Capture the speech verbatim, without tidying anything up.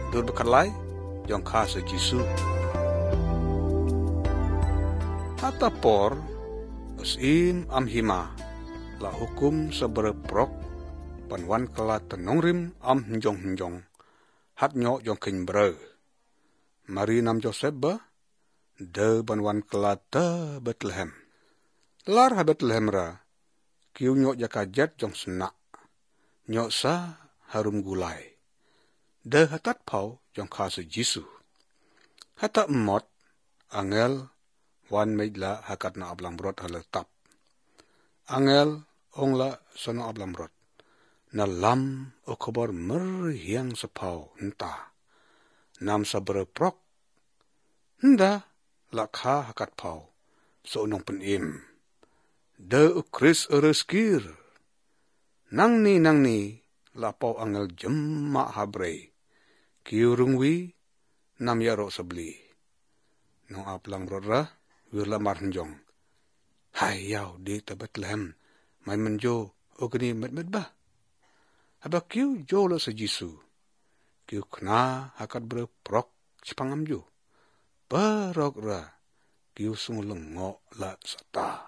dur bekalai jong kha se Jisu hata por usim am hima la hukum sebereprok panwan kala tenongrim am njong njong hat nyo jong king bre mari nam Joseph ba de banwan kala te Bethlehem lar ha Bethlehem ra kiu nyo jakajet jong sena nyo sa harum gulai de hatat pau jong kha se Jisu hata mot angel wan meidla hakat na ablang brot haletap angel ongla sono ablang brot na lam o khabar mer hiang sapau nta nam sabre prok nda la kha hakat pau so nong pen im de ukris ereskir nang ni nang ni la pau angel jemma habre kiurungwi nam yaro sabli nong ablang brot ra wirla marnjong hai yau di te Bethlehem mai menjo ogni met met ba aba kiu jo lo se Jisu kiu kna hakat bre prok chipangam jo barok ra kiu sungulong ngo la sata